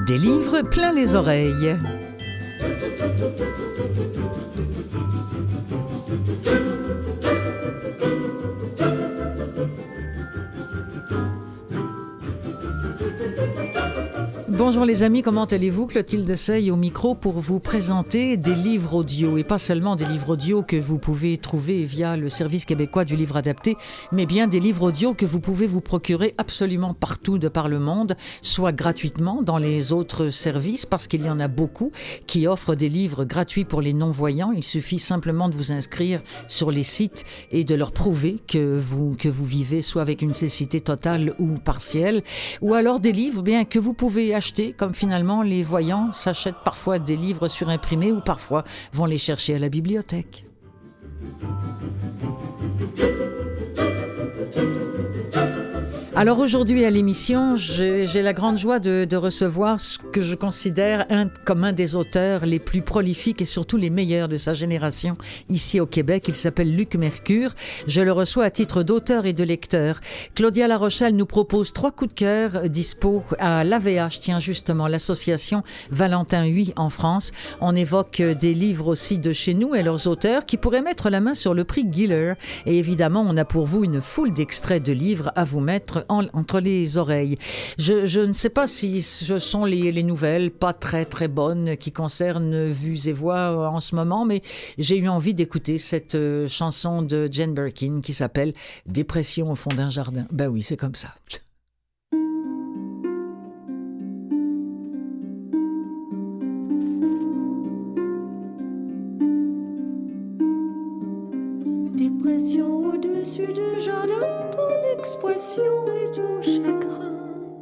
Des livres plein les oreilles. Bonjour les amis, comment allez-vous? Clotilde Sey au micro pour vous présenter des livres audio. Et pas seulement des livres audio que vous pouvez trouver via le service québécois du livre adapté, mais bien des livres audio que vous pouvez vous procurer absolument partout de par le monde, soit gratuitement dans les autres services, parce qu'il y en a beaucoup qui offrent des livres gratuits pour les non-voyants. Il suffit simplement de vous inscrire sur les sites et de leur prouver que vous vivez soit avec une cécité totale ou partielle, ou alors des livres bien que vous pouvez acheter, comme finalement les voyants s'achètent parfois des livres surimprimés ou parfois vont les chercher à la bibliothèque. Alors aujourd'hui à l'émission, j'ai la grande joie de recevoir ce que je considère comme un des auteurs les plus prolifiques et surtout les meilleurs de sa génération ici au Québec. Il s'appelle Luc Mercure. Je le reçois à titre d'auteur et de lecteur. Claudia Larochelle nous propose 3 coups de cœur dispo à l'AVH, tiens justement, l'association Valentin Huy en France. On évoque des livres aussi de chez nous et leurs auteurs qui pourraient mettre la main sur le prix Giller. Et évidemment, on a pour vous une foule d'extraits de livres à vous mettre entre les oreilles. Je ne sais pas si ce sont les nouvelles pas très très bonnes qui concernent Vues et Voix en ce moment, mais j'ai eu envie d'écouter cette chanson de Jane Birkin qui s'appelle « Dépression au fond d'un jardin ». Ben oui, c'est comme ça. Dépression au-dessus du jardin, ton expression est au chagrin.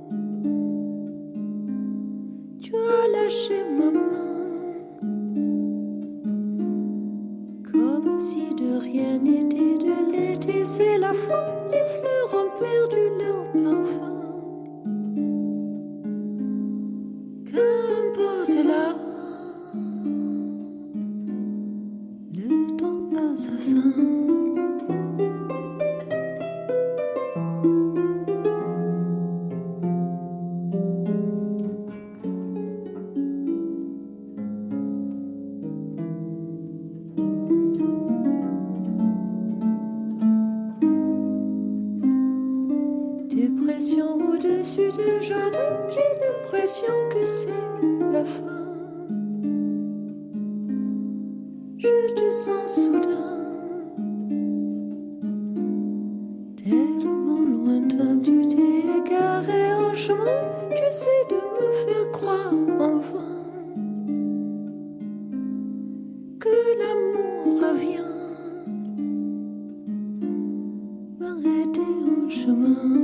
Tu as lâché ma main, comme si de rien n'était de l'été. C'est la fin, les fleurs ont perdu leur parfum. Qu'importe là, le temps assassin. Dépression au-dessus du jardin, j'ai l'impression que c'est la fin. Je te sens soudain, tellement lointain, tu t'es égaré en chemin, tu essaies de me faire croire en vain que l'amour revient m'arrêter en chemin.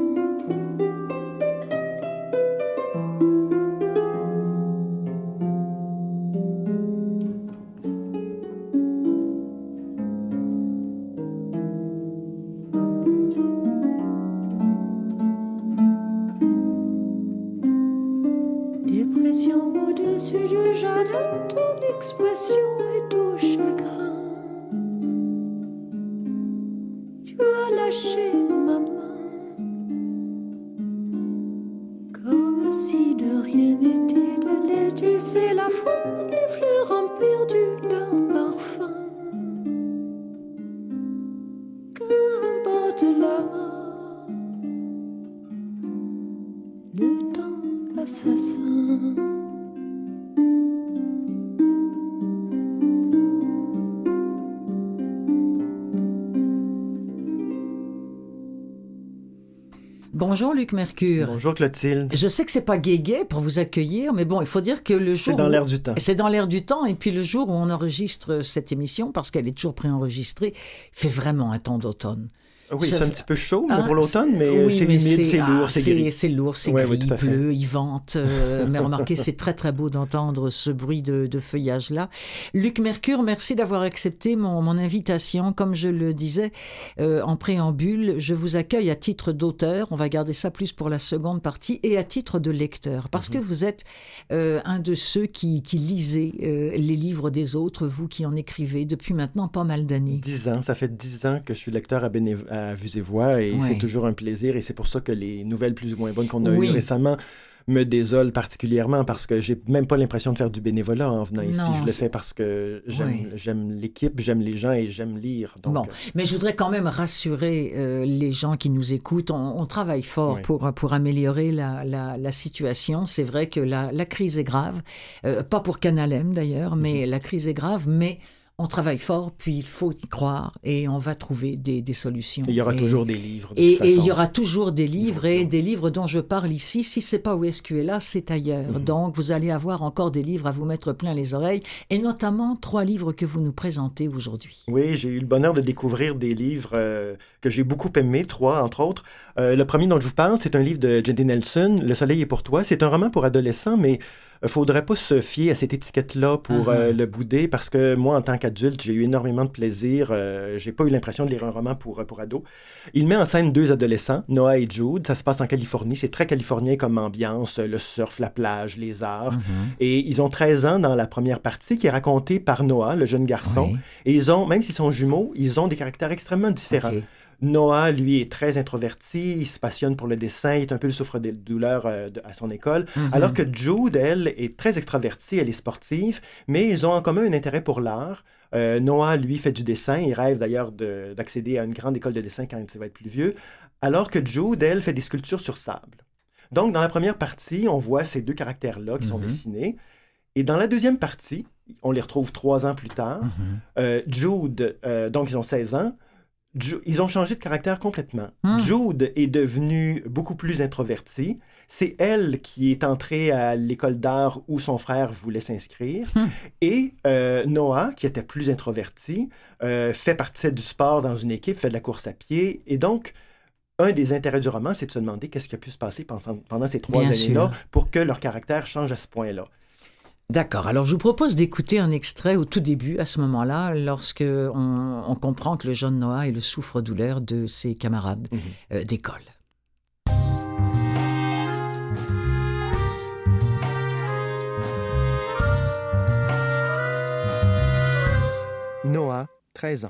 Dépression au-dessus du jardin, ton expression est au chagrin. Tu as lâché ma main, comme si de rien n'était de l'été. C'est la fin, les fleurs ont perdu leur parfum. Qu'importe là, le temps assassin. Bonjour Luc Mercure. Bonjour Clotilde. Je sais que c'est pas gai pour vous accueillir, mais bon, il faut dire que le jour... C'est dans l'air du temps. C'est dans l'air du temps, et puis le jour où on enregistre cette émission, parce qu'elle est toujours préenregistrée, il fait vraiment un temps d'automne. Oui, c'est un petit peu chaud pour l'automne, mais oui, c'est mais humide, c'est lourd, c'est gris. C'est lourd, c'est ouais, gris, oui, il pleut, il vente. Mais remarquez, c'est très très beau d'entendre ce bruit de feuillage-là. Luc Mercure, merci d'avoir accepté mon invitation. Comme je le disais en préambule, je vous accueille à titre d'auteur, on va garder ça plus pour la seconde partie, et à titre de lecteur, parce que vous êtes un de ceux qui lisez les livres des autres, vous qui en écrivez depuis maintenant pas mal d'années. 10 ans, ça fait 10 ans que je suis lecteur à Vues et Voix, et c'est toujours un plaisir, et c'est pour ça que les nouvelles plus ou moins bonnes qu'on a eues récemment me désole particulièrement parce que j'ai même pas l'impression de faire du bénévolat en venant ici. Je le fais parce que j'aime l'équipe, j'aime les gens et j'aime lire. Donc, bon, mais je voudrais quand même rassurer les gens qui nous écoutent. On travaille fort pour améliorer la situation. C'est vrai que la crise est grave. Pas pour Canal M d'ailleurs, mais la crise est grave, mais on travaille fort, puis il faut y croire et on va trouver des solutions. Et il y aura toujours des livres. Et il y aura toujours des livres et des livres dont je parle ici. Si c'est pas OSQLA, c'est ailleurs. Donc, vous allez avoir encore des livres à vous mettre plein les oreilles et notamment 3 livres que vous nous présentez aujourd'hui. Oui, j'ai eu le bonheur de découvrir des livres que j'ai beaucoup aimés, 3 entre autres. Le premier dont je vous parle, c'est un livre de J.D. Nelson, Le soleil est pour toi. C'est un roman pour adolescents, mais il ne faudrait pas se fier à cette étiquette-là pour le bouder, parce que moi, en tant qu'adulte, j'ai eu énormément de plaisir. J'ai pas eu l'impression de lire un roman pour ados. Il met en scène 2 adolescents, Noah et Jude. Ça se passe en Californie. C'est très californien comme ambiance, le surf, la plage, les arts. Et ils ont 13 ans dans la première partie, qui est racontée par Noah, le jeune garçon. Oui. Et ils ont, même s'ils sont jumeaux, ils ont des caractères extrêmement différents. Okay. Noah, lui, est très introverti, il se passionne pour le dessin, il est un peu le souffre-douleur à son école, alors que Jude, elle, est très extravertie, elle est sportive, mais ils ont en commun un intérêt pour l'art. Noah, lui, fait du dessin, il rêve d'ailleurs d'accéder à une grande école de dessin quand il va être plus vieux, alors que Jude, elle, fait des sculptures sur sable. Donc, dans la première partie, on voit ces 2 caractères-là qui sont dessinés, et dans la deuxième partie, on les retrouve 3 ans plus tard. Jude, donc ils ont 16 ans, ils ont changé de caractère complètement. Jude est devenue beaucoup plus introvertie. C'est elle qui est entrée à l'école d'art où son frère voulait s'inscrire. Et Noah, qui était plus introverti, fait partie du sport dans une équipe, fait de la course à pied. Et donc, un des intérêts du roman, c'est de se demander qu'est-ce qui a pu se passer pendant ces 3 années-là pour que leur caractère change à ce point-là. D'accord. Alors, je vous propose d'écouter un extrait au tout début, à ce moment-là, lorsque on comprend que le jeune Noah est le souffre-douleur de ses camarades d'école. Noah, 13 ans.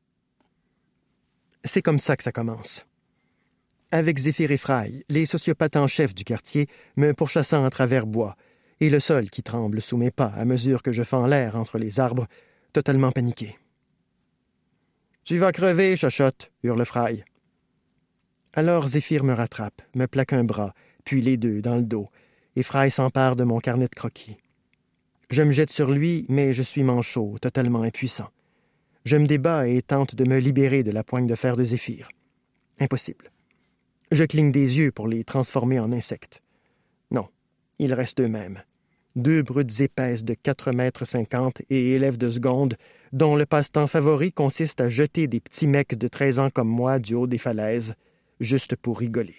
C'est comme ça que ça commence. Avec Zéphyr et Fry, les sociopathes en chef du quartier, me pourchassant à travers bois, et le sol qui tremble sous mes pas à mesure que je fends l'air entre les arbres, totalement paniqué. « Tu vas crever, chochotte !» hurle Fry. Alors Zéphyr me rattrape, me plaque un bras, puis les 2 dans le dos, et Fry s'empare de mon carnet de croquis. Je me jette sur lui, mais je suis manchot, totalement impuissant. Je me débat et tente de me libérer de la poigne de fer de Zéphyr. Impossible. Je cligne des yeux pour les transformer en insectes. Non, ils restent eux-mêmes. 2 brutes épaisses de 4,50 mètres et élèves de seconde, dont le passe-temps favori consiste à jeter des petits mecs de 13 ans comme moi du haut des falaises, juste pour rigoler.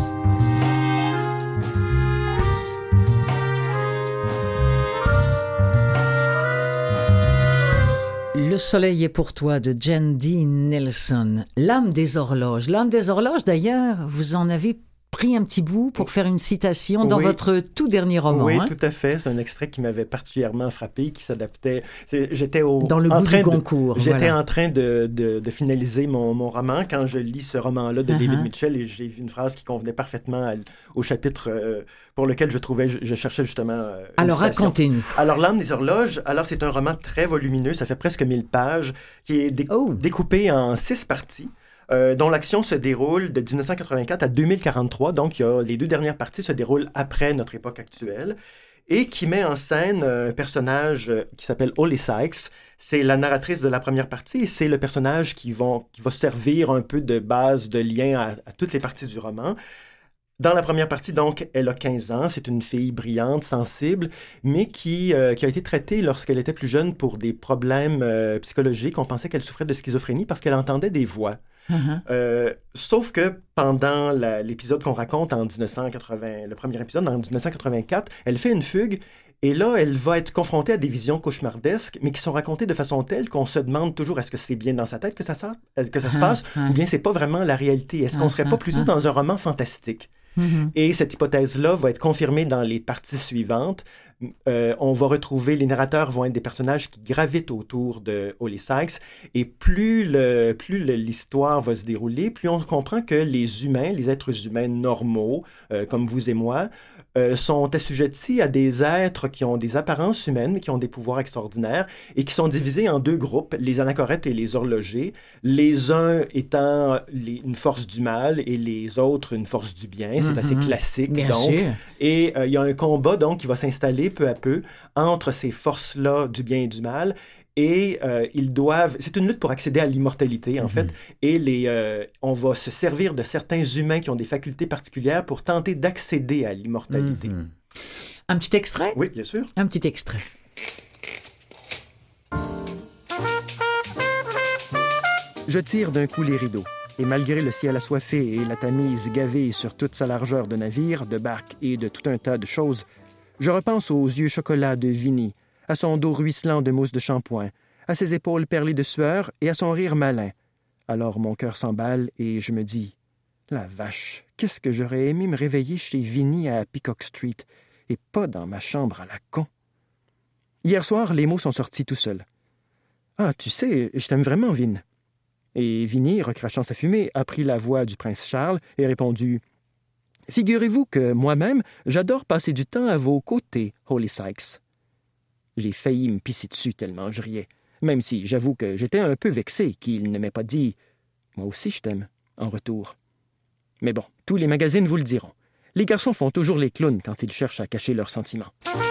Le soleil est pour toi de J.D. Nelson. L'âme des horloges. L'âme des horloges, d'ailleurs, vous en avez pris un petit bout pour faire une citation dans votre tout dernier roman. Oui, tout à fait. C'est un extrait qui m'avait particulièrement frappé, qui s'adaptait. J'étais dans le bout du concours. J'étais en train de finaliser mon roman quand je lis ce roman-là de David Mitchell et j'ai vu une phrase qui convenait parfaitement au chapitre pour lequel je cherchais justement alors, racontez-nous. Alors, L'âme des horloges, c'est un roman très volumineux, ça fait presque 1000 pages, qui est découpé en 6 parties. Dont l'action se déroule de 1984 à 2043, donc les 2 dernières parties se déroulent après notre époque actuelle, et qui met en scène un personnage qui s'appelle Holly Sykes. C'est la narratrice de la première partie, et c'est le personnage qui va servir un peu de base, de lien à toutes les parties du roman. Dans la première partie, donc, elle a 15 ans, c'est une fille brillante, sensible, mais qui a été traitée lorsqu'elle était plus jeune pour des problèmes psychologiques. On pensait qu'elle souffrait de schizophrénie parce qu'elle entendait des voix. Sauf que pendant l'épisode qu'on raconte en 1980, le premier épisode en 1984, elle fait une fugue et là, elle va être confrontée à des visions cauchemardesques, mais qui sont racontées de façon telle qu'on se demande toujours est-ce que c'est bien dans sa tête que ça se passe ou bien c'est pas vraiment la réalité. Est-ce qu'on serait pas plutôt dans un roman fantastique? Et cette hypothèse-là va être confirmée dans les parties suivantes, On va retrouver, les narrateurs vont être des personnages qui gravitent autour de Holly Sykes, et plus l'histoire va se dérouler, plus on comprend que les humains, les êtres humains normaux, comme vous et moi, sont assujettis à des êtres qui ont des apparences humaines, mais qui ont des pouvoirs extraordinaires, et qui sont divisés en deux groupes, les anachorètes et les horlogers, les uns étant une force du mal et les autres une force du bien. C'est assez classique, Bien donc. sûr. Et il y a un combat, donc, qui va s'installer peu à peu entre ces forces-là du bien et du mal. Et ils doivent... C'est une lutte pour accéder à l'immortalité, en fait. Et on va se servir de certains humains qui ont des facultés particulières pour tenter d'accéder à l'immortalité. Un petit extrait? Oui, bien sûr. Un petit extrait. Je tire d'un coup les rideaux, et malgré le ciel assoiffé et la Tamise gavée sur toute sa largeur de navire, de barque et de tout un tas de choses, je repense aux yeux chocolat de Vinnie, à son dos ruisselant de mousse de shampoing, à ses épaules perlées de sueur et à son rire malin. Alors mon cœur s'emballe et je me dis « La vache, qu'est-ce que j'aurais aimé me réveiller chez Vinnie à Peacock Street et pas dans ma chambre à la con. » Hier soir, les mots sont sortis tout seuls. « Ah, tu sais, je t'aime vraiment, Vin. » Et Vinnie, recrachant sa fumée, a pris la voix du prince Charles et répondu « Figurez-vous que moi-même, j'adore passer du temps à vos côtés, Holly Sykes. » J'ai failli me pisser dessus tellement je riais, même si j'avoue que j'étais un peu vexé qu'il ne m'ait pas dit « Moi aussi je t'aime » en retour. Mais bon, tous les magazines vous le diront. Les garçons font toujours les clowns quand ils cherchent à cacher leurs sentiments.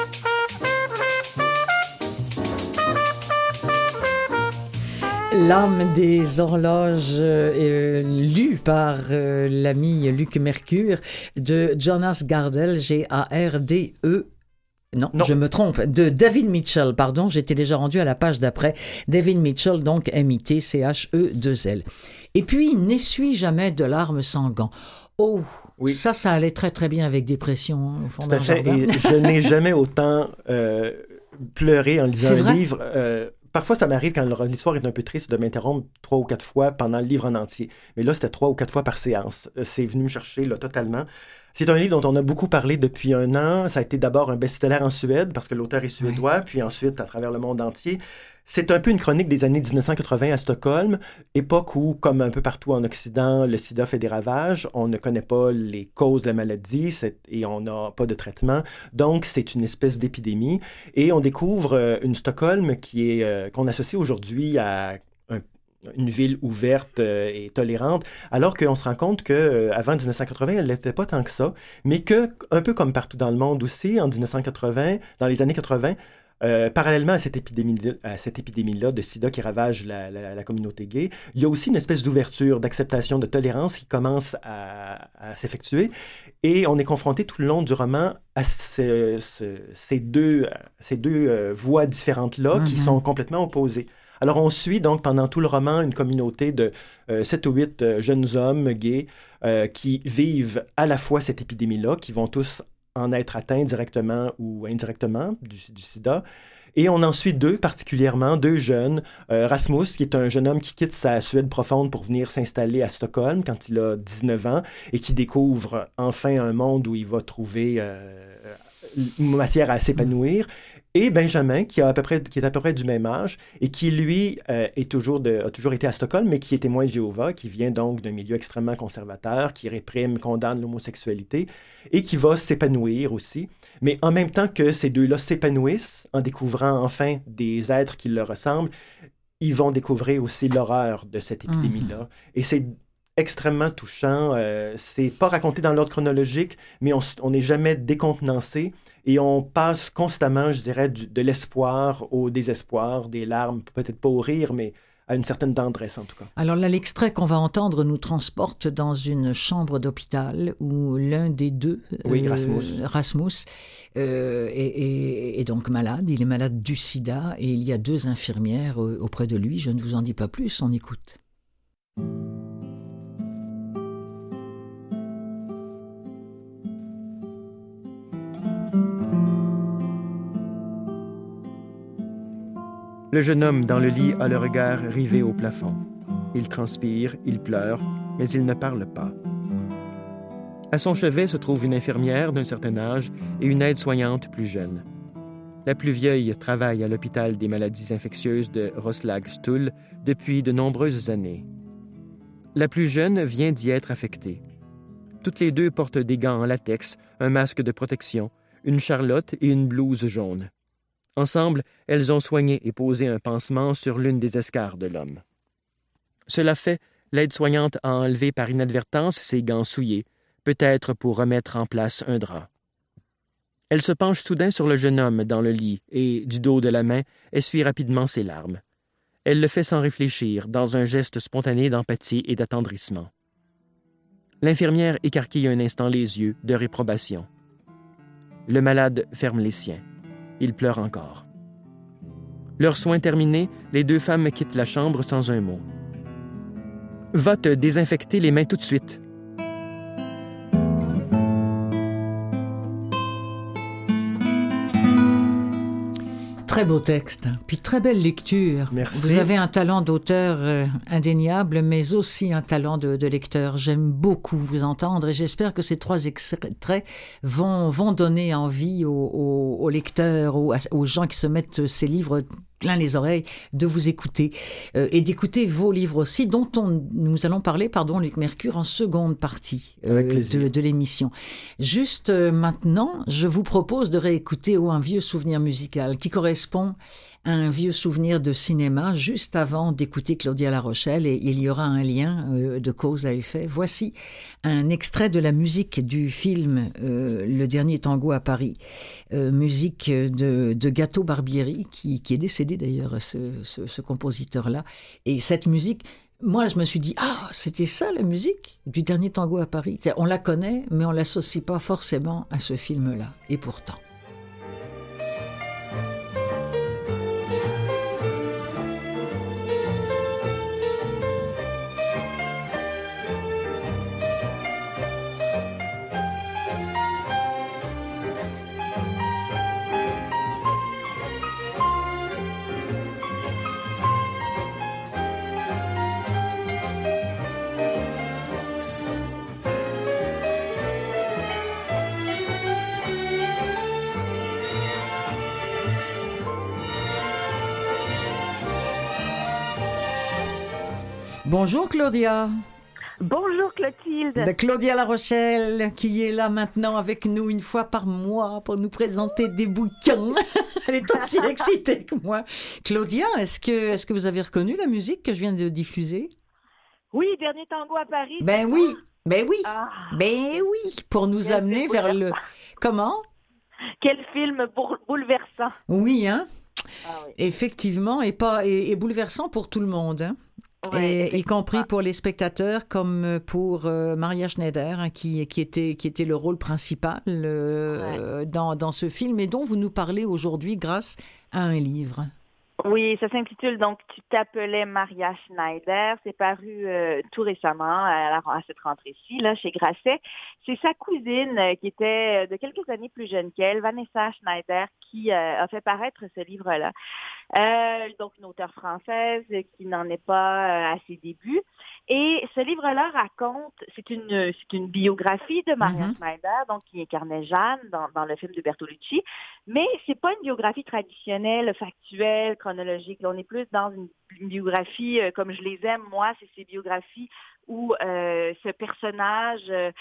L'âme des horloges, lue par l'ami Luc Mercure, de Jonas Gardel, G-A-R-D-E. Non, je me trompe. De David Mitchell, pardon, j'étais déjà rendu à la page d'après. David Mitchell, donc M-I-T-C-H-E-2-L. Et puis, n'essuie jamais de larmes sans gants. Oh, oui. Ça allait très très bien avec Dépression au fond d'un jardin. Et je n'ai jamais autant pleuré en lisant un livre. Parfois, ça m'arrive quand l'histoire est un peu triste de m'interrompre 3 ou 4 fois pendant le livre en entier. Mais là, c'était 3 ou 4 fois par séance. C'est venu me chercher là, totalement. C'est un livre dont on a beaucoup parlé depuis 1 an. Ça a été d'abord un best-seller en Suède, parce que l'auteur est suédois, puis ensuite à travers le monde entier. C'est un peu une chronique des années 1980 à Stockholm, époque où, comme un peu partout en Occident, le sida fait des ravages. On ne connaît pas les causes de la maladie et on n'a pas de traitement. Donc, c'est une espèce d'épidémie. Et on découvre une Stockholm qu'on associe aujourd'hui à une ville ouverte et tolérante, alors qu'on se rend compte qu'avant 1980, elle n'était pas tant que ça, mais que, un peu comme partout dans le monde aussi, en 1980, dans les années 80, parallèlement à cette épidémie-là de sida qui ravage la communauté gay, il y a aussi une espèce d'ouverture, d'acceptation, de tolérance qui commence à s'effectuer. Et on est confronté tout le long du roman à ces deux voies différentes-là qui sont complètement opposées. Alors, on suit donc pendant tout le roman une communauté de 7 ou 8 jeunes hommes gays qui vivent à la fois cette épidémie-là, qui vont tous en être atteints directement ou indirectement du sida. Et on en suit 2 particulièrement, 2 jeunes. Rasmus, qui est un jeune homme qui quitte sa Suède profonde pour venir s'installer à Stockholm quand il a 19 ans et qui découvre enfin un monde où il va trouver matière à s'épanouir. Et Benjamin, qui est à peu près du même âge, et qui, lui, a toujours été à Stockholm, mais qui est témoin de Jéhovah, qui vient donc d'un milieu extrêmement conservateur, qui réprime, condamne l'homosexualité, et qui va s'épanouir aussi. Mais en même temps que ces 2-là s'épanouissent, en découvrant enfin des êtres qui leur ressemblent, ils vont découvrir aussi l'horreur de cette épidémie-là. Et c'est extrêmement touchant. C'est pas raconté dans l'ordre chronologique, mais on n'est jamais décontenancé. Et on passe constamment, je dirais, de l'espoir au désespoir, des larmes, peut-être pas au rire, mais à une certaine tendresse en tout cas. Alors là, l'extrait qu'on va entendre nous transporte dans une chambre d'hôpital où l'un des 2, Rasmus, est donc malade. Il est malade du sida et il y a 2 infirmières auprès de lui. Je ne vous en dis pas plus, on écoute. Le jeune homme dans le lit a le regard rivé au plafond. Il transpire, il pleure, mais il ne parle pas. À son chevet se trouve une infirmière d'un certain âge et une aide-soignante plus jeune. La plus vieille travaille à l'hôpital des maladies infectieuses de Roslag-Stull depuis de nombreuses années. La plus jeune vient d'y être affectée. Toutes les deux portent des gants en latex, un masque de protection, une charlotte et une blouse jaune. Ensemble, elles ont soigné et posé un pansement sur l'une des escarres de l'homme. Cela fait, l'aide-soignante a enlevé par inadvertance ses gants souillés, peut-être pour remettre en place un drap. Elle se penche soudain sur le jeune homme dans le lit et, du dos de la main, essuie rapidement ses larmes. Elle le fait sans réfléchir, dans un geste spontané d'empathie et d'attendrissement. L'infirmière écarquille un instant les yeux, de réprobation. Le malade ferme les siens. Il pleure encore. Leurs soins terminés, les deux femmes quittent la chambre sans un mot. « Va te désinfecter les mains tout de suite. » Très beau texte, puis très belle lecture. Merci. Vous avez un talent d'auteur indéniable, mais aussi un talent de lecteur. J'aime beaucoup vous entendre et j'espère que ces 3 extraits vont donner envie aux lecteurs, aux gens qui se mettent ces livres plein les oreilles, de vous écouter et d'écouter vos livres aussi, dont nous allons parler, Luc Mercure, en seconde partie de l'émission. Juste maintenant, je vous propose de réécouter un vieux souvenir musical qui correspond à un vieux souvenir de cinéma juste avant d'écouter Claudia La Rochelle, et il y aura un lien de cause à effet. Voici un extrait de la musique du film Le Dernier Tango à Paris, musique de Gato Barbieri, qui est décédé d'ailleurs, ce compositeur-là. Et cette musique, moi, je me suis dit, c'était ça la musique du Dernier Tango à Paris. On la connaît, mais on ne l'associe pas forcément à ce film-là. Et pourtant. Bonjour Claudia. Bonjour Clotilde. De Claudia La Rochelle, qui est là maintenant avec nous une fois par mois pour nous présenter des bouquins. Elle est aussi excitée que moi. Claudia, est-ce que vous avez reconnu la musique que je viens de diffuser? Oui, Dernier Tango à Paris. Ben oui, ben oui, Ah. ben oui, pour nous amener vers le... Comment? Quel film bouleversant. Oui, hein? Ah oui. Effectivement, et bouleversant pour tout le monde, hein? Ouais, y compris pour les spectateurs, comme pour Maria Schneider, hein, qui était le rôle principal dans ce film, et dont vous nous parlez aujourd'hui grâce à un livre. Oui, ça s'intitule donc Tu t'appelais Maria Schneider. C'est paru tout récemment à cette rentrée-ci, là, chez Grasset. C'est sa cousine qui était de quelques années plus jeune qu'elle, Vanessa Schneider, qui a fait paraître ce livre-là. Donc une auteure française qui n'en est pas à ses débuts. Et ce livre-là raconte, c'est une biographie de Maria Schneider, donc qui incarnait Jeanne dans le film de Bertolucci, mais c'est pas une biographie traditionnelle, factuelle, chronologique. Là, on est plus dans une biographie comme je les aime, moi, c'est ces biographies où ce personnage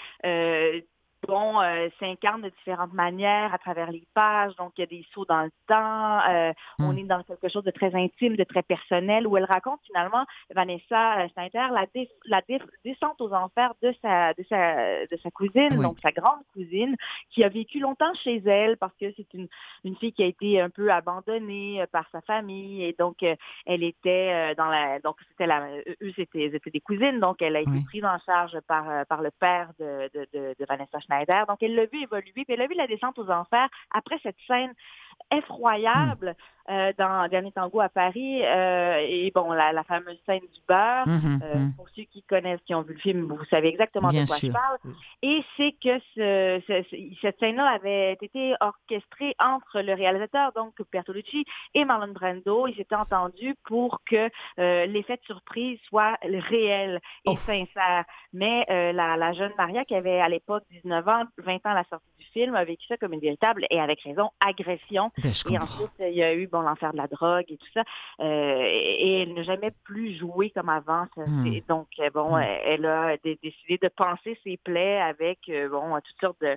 s'incarne de différentes manières à travers les pages. Donc, il y a des sauts dans le temps. On est dans quelque chose de très intime, de très personnel, où elle raconte finalement, Vanessa Schneider, la descente aux enfers de sa cousine, donc sa grande cousine, qui a vécu longtemps chez elle parce que c'est une fille qui a été un peu abandonnée par sa famille. Et donc, elle était donc eux, c'était des cousines. Donc, elle a été prise en charge par le père de Vanessa Schneider. Donc, elle l'a vu évoluer, puis elle a vu la descente aux enfers après cette scène effroyable dans Dernier Tango à Paris, et bon, la fameuse scène du beurre, pour ceux qui connaissent, qui ont vu le film, vous savez exactement Bien de quoi sûr. je parle. Et c'est que cette scène-là avait été orchestrée entre le réalisateur, donc Bertolucci, et Marlon Brando. Ils s'étaient entendus pour que l'effet de surprise soit réel et sincère. Mais la jeune Maria, qui avait à l'époque 19 ans, 20 ans à la sortie du film, a vécu ça comme une véritable, et avec raison, agression. Ben, je Et comprends. ensuite, il y a eu l'enfer de la drogue et tout ça. Et elle n'a jamais plus joué comme avant. Donc, elle a décidé de panser ses plaies avec toutes sortes de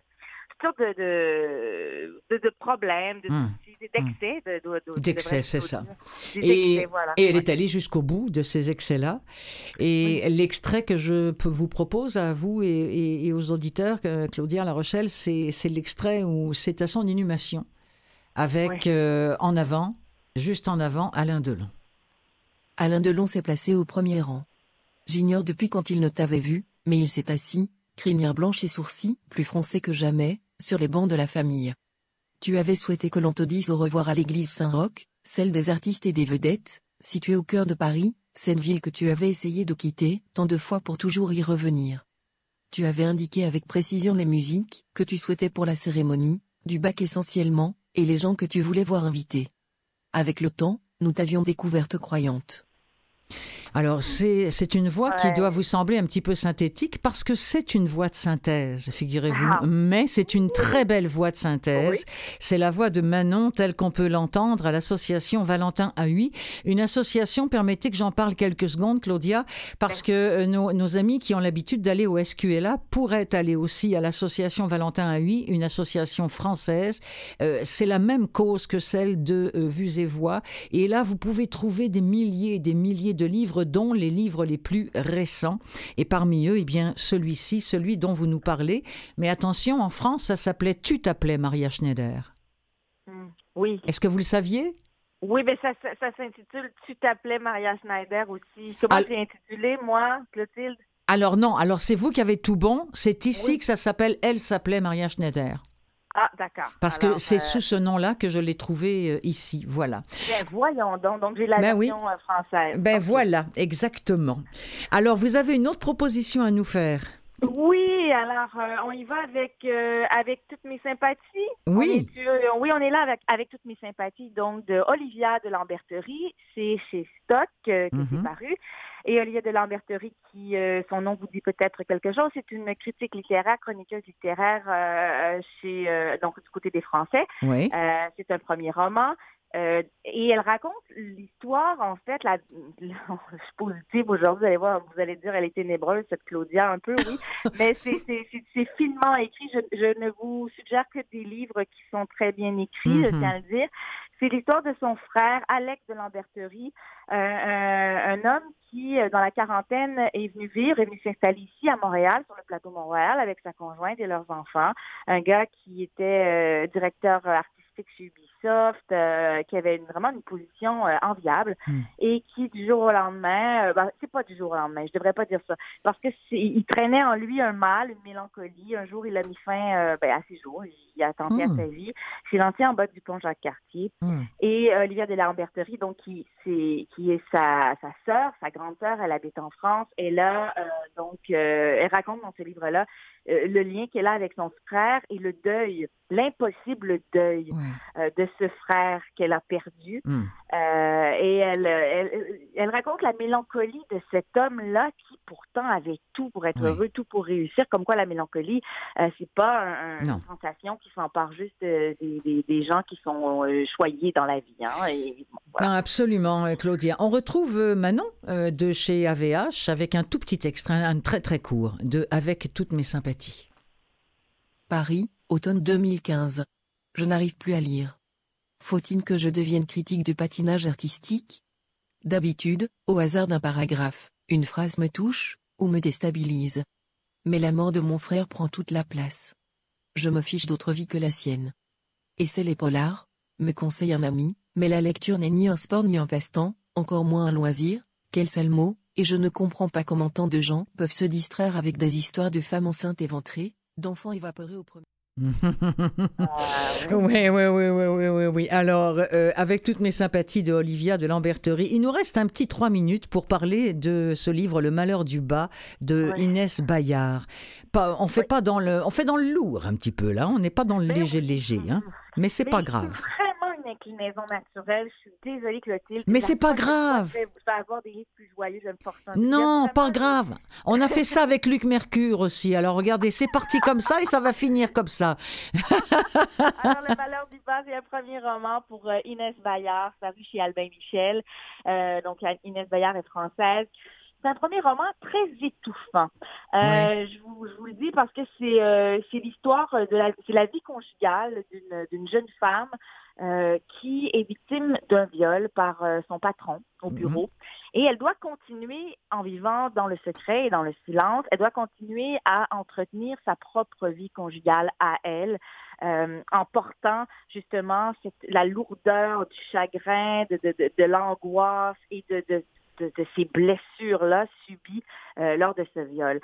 problèmes, d'excès. D'excès, c'est ça. Des excès, voilà. Et elle est allée jusqu'au bout de ces excès-là. Et l'extrait que je vous propose à vous et aux auditeurs, Claudia La Rochelle, c'est l'extrait où c'est à son inhumation, avec en avant, juste en avant, Alain Delon. Alain Delon s'est placé au premier rang. J'ignore depuis quand il ne t'avait vu, mais il s'est assis, crinière blanche et sourcils plus froncés que jamais, sur les bancs de la famille. Tu avais souhaité que l'on te dise au revoir à l'église Saint-Roch, celle des artistes et des vedettes, située au cœur de Paris, cette ville que tu avais essayé de quitter, tant de fois pour toujours y revenir. Tu avais indiqué avec précision les musiques que tu souhaitais pour la cérémonie, du bac essentiellement, et les gens que tu voulais voir invités. Avec le temps, nous t'avions découverte croyante. Alors, c'est une voix qui doit vous sembler un petit peu synthétique parce que c'est une voix de synthèse, figurez-vous. Mais c'est une très belle voix de synthèse. C'est la voix de Manon telle qu'on peut l'entendre à l'association Valentin Huy. Une association, permettez que j'en parle quelques secondes, Claudia, parce que nos amis qui ont l'habitude d'aller au SQLA pourraient aller aussi à l'association Valentin Huy, une association française. C'est la même cause que celle de Vues et Voix. Et là, vous pouvez trouver des milliers et des milliers de livres, dont les livres les plus récents. Et parmi eux, eh bien, celui dont vous nous parlez. Mais attention, en France, ça s'appelait « Tu t'appelais Maria Schneider ». Oui. Est-ce que vous le saviez? Oui, mais ça s'intitule « Tu t'appelais Maria Schneider » aussi. Comment j'ai intitulé, moi, Clotilde? Alors non, alors c'est vous qui avez tout bon. C'est ici que ça s'appelle « Elle s'appelait Maria Schneider ». Ah, d'accord. Parce que c'est sous ce nom-là que je l'ai trouvé ici, voilà. Ben voyons donc j'ai la version française. Ben voilà, exactement. Alors, vous avez une autre proposition à nous faire? Oui, alors on y va avec toutes mes sympathies. Oui. On est là avec toutes mes sympathies, donc de Olivia de Lamberterie, c'est chez Stock que c'est paru. Et Olivia de Lamberterie, qui son nom vous dit peut-être quelque chose, c'est une critique littéraire, chroniqueuse littéraire donc du côté des Français. Oui. C'est un premier roman. Et elle raconte l'histoire, en fait, je suis positive aujourd'hui, vous allez voir, vous allez dire, elle est ténébreuse, cette Claudia, un peu, oui, mais c'est finement écrit. Je ne vous suggère que des livres qui sont très bien écrits, je tiens à le dire. C'est l'histoire de son frère, Alex de Lamberterie, un homme qui, dans la quarantaine, est venu s'installer ici à Montréal, sur le plateau Montréal, avec sa conjointe et leurs enfants. Un gars qui était directeur artistique chez Ubisoft, qui avait vraiment une position enviable, et qui, du jour au lendemain, c'est pas du jour au lendemain, je devrais pas dire ça, parce que il traînait en lui un mal, une mélancolie. Un jour, il a mis fin à ses jours, il a tenté à sa vie. C'est l'ancien en bas du pont Jacques-Cartier. Et Olivia de Lamberterie, donc qui est sa sœur, sa grande sœur, elle habite en France. Et là, elle raconte dans ce livre-là le lien qu'elle a avec son frère et le deuil, l'impossible deuil de ce frère qu'elle a perdu. Et elle raconte la mélancolie de cet homme-là qui pourtant avait tout pour être heureux, tout pour réussir. Comme quoi la mélancolie, c'est pas une sensation qui s'empare juste des gens qui sont choyés dans la vie. Hein, et, voilà. Non, absolument, Claudia. On retrouve Manon de chez AVH avec un tout petit extrait, un très très court, de « Avec toutes mes sympathies ». Paris, automne 2015. Je n'arrive plus à lire. Faut-il que je devienne critique du patinage artistique? D'habitude, au hasard d'un paragraphe, une phrase me touche, ou me déstabilise. Mais la mort de mon frère prend toute la place. Je me fiche d'autre vie que la sienne. Et c'est les polars, me conseille un ami, mais la lecture n'est ni un sport ni un passe-temps, encore moins un loisir, quel sale mot, et je ne comprends pas comment tant de gens peuvent se distraire avec des histoires de femmes enceintes éventrées, d'enfants évaporés au premier... Oui, oui, oui, oui, oui, oui, oui. Alors, avec toutes mes sympathies de Olivia de Lamberterie, il nous reste un petit 3 minutes pour parler de ce livre, Le Malheur du bas, de Inès Bayard. On fait pas on fait dans le lourd un petit peu, là. On n'est pas dans le léger, hein. Mais c'est pas grave. C'est vraiment une inclinaison naturelle. Je suis désolée, Clotilde. Mais c'est pas grave. Je vais avoir des livres plus joyeux, je vais me forcer un peu. Non, pas grave. On a fait ça avec Luc Mercure aussi. Alors regardez, c'est parti comme ça et ça va finir comme ça. Alors, Le Malheur du bas, c'est un premier roman pour Inès Bayard, paru chez Albin Michel. Donc, Inès Bayard est française. C'est un premier roman très étouffant. Je vous le dis parce que c'est l'histoire c'est la vie conjugale d'une jeune femme qui est victime d'un viol par son patron au bureau. Et elle doit continuer, en vivant dans le secret et dans le silence, elle doit continuer à entretenir sa propre vie conjugale à elle, en portant justement la lourdeur du chagrin, de l'angoisse et de ces blessures-là subies lors de ce viol.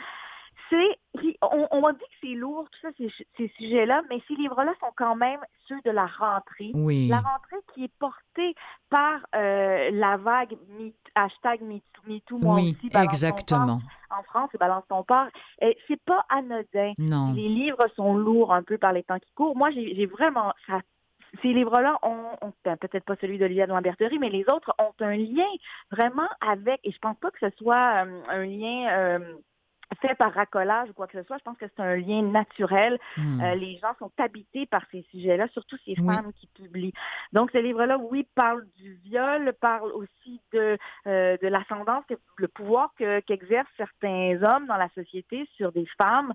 On m'a dit que c'est lourd, tout ça, ces sujets-là, mais ces livres-là sont quand même ceux de la rentrée. Oui. La rentrée qui est portée par la vague #MeToo, moi oui, aussi, Balance exactement. ton port. En France, c'est Balance ton port. C'est pas anodin. Non. Les livres sont lourds un peu par les temps qui courent. Moi, j'ai vraiment... Ces livres-là ont peut-être pas celui d'Olivia de Lamberterie, mais les autres ont un lien vraiment avec, et je pense pas que ce soit un lien fait par racolage ou quoi que ce soit, je pense que c'est un lien naturel. Les gens sont habités par ces sujets-là, surtout ces femmes qui publient. Donc, ce livre-là, oui, parle du viol, parle aussi de l'ascendance, le pouvoir qu'exercent certains hommes dans la société sur des femmes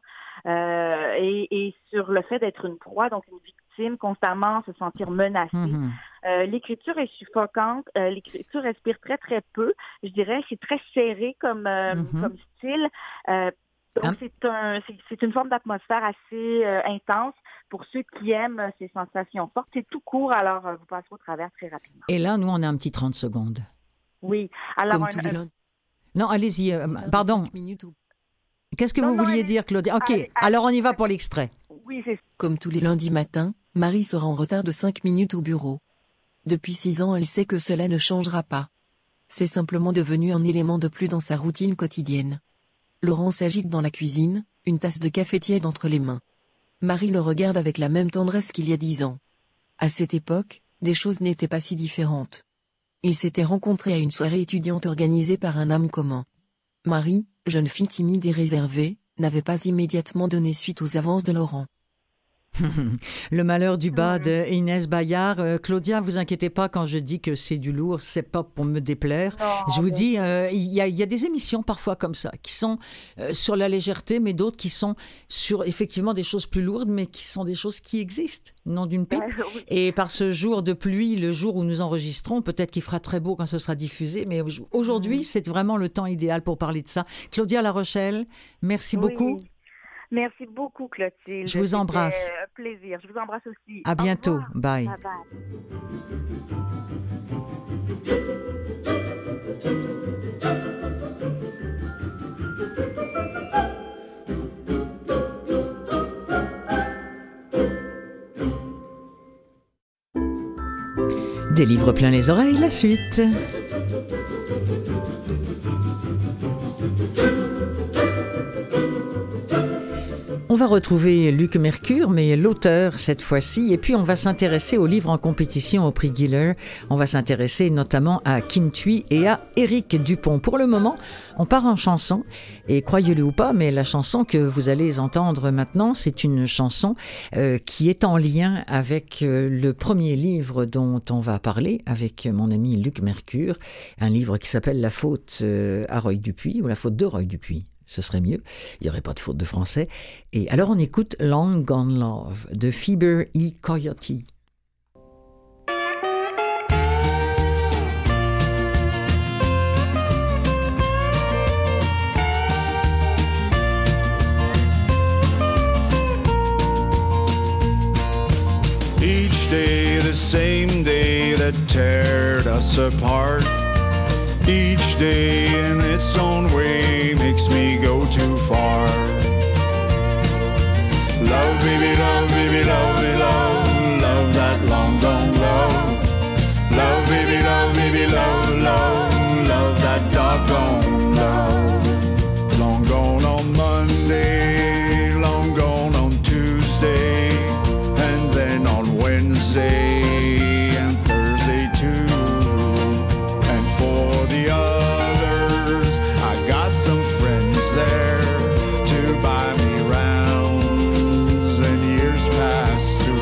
et sur le fait d'être une proie, donc une victime, constamment se sentir menacée. L'écriture est suffocante, l'écriture respire très, très peu. Je dirais c'est très serré comme style. Donc, c'est une forme d'atmosphère assez intense pour ceux qui aiment ces sensations fortes. C'est tout court, alors vous passerez au travers très rapidement. Et là, nous, on a un petit 30 secondes. Oui. Alors, Comme tous les lundis. Non, allez-y, pardon. Qu'est-ce que vous vouliez dire, Claudia? OK, alors on y va pour l'extrait. Oui, c'est... Comme tous les lundis matins, Marie sera en retard de 5 minutes au bureau. Depuis 6 ans, elle sait que cela ne changera pas. C'est simplement devenu un élément de plus dans sa routine quotidienne. Laurent s'agite dans la cuisine, une tasse de café tiède entre les mains. Marie le regarde avec la même tendresse qu'il y a 10 ans. À cette époque, les choses n'étaient pas si différentes. Ils s'étaient rencontrés à une soirée étudiante organisée par un âme commun. Marie, jeune fille timide et réservée, n'avait pas immédiatement donné suite aux avances de Laurent. Le malheur du bas de Inès Bayard. Claudia, vous inquiétez pas quand je dis que c'est du lourd, c'est pas pour me déplaire. Non, je vous dis, il y a des émissions parfois comme ça, qui sont sur la légèreté, mais d'autres qui sont sur effectivement des choses plus lourdes, mais qui sont des choses qui existent, non d'une pipe. Oui. Et par ce jour de pluie, le jour où nous enregistrons, peut-être qu'il fera très beau quand ce sera diffusé, mais aujourd'hui, c'est vraiment le temps idéal pour parler de ça. Claudia La Rochelle, merci beaucoup. Merci beaucoup, Clotilde. Je vous embrasse. C'était un plaisir. Je vous embrasse aussi. À bientôt. Bye. Bye bye. Des livres plein les oreilles, la suite. On va retrouver Luc Mercure, mais l'auteur cette fois-ci, et puis on va s'intéresser aux livres en compétition au prix Guiller. On va s'intéresser notamment à Kim Thuy et à Éric Dupont. Pour le moment, on part en chanson, et croyez-le ou pas, mais la chanson que vous allez entendre maintenant, c'est une chanson qui est en lien avec le premier livre dont on va parler avec mon ami Luc Mercure, un livre qui s'appelle La faute à Roy Dupuis, ou La faute de Roy Dupuis. Ce serait mieux, il n'y aurait pas de faute de français. Et alors on écoute Long Gone Love de Phoebe E. Coyote. Each day the same day that teared us apart. Each day in its own way makes me go too far. Love, baby, love, baby, love, love, love that long gone love. Love, baby, love, love, love that doggone love. Long gone on Monday, long gone on Tuesday, and then on Wednesday and Thursday too. And for the others, I got some friends there to buy me rounds and years pass through.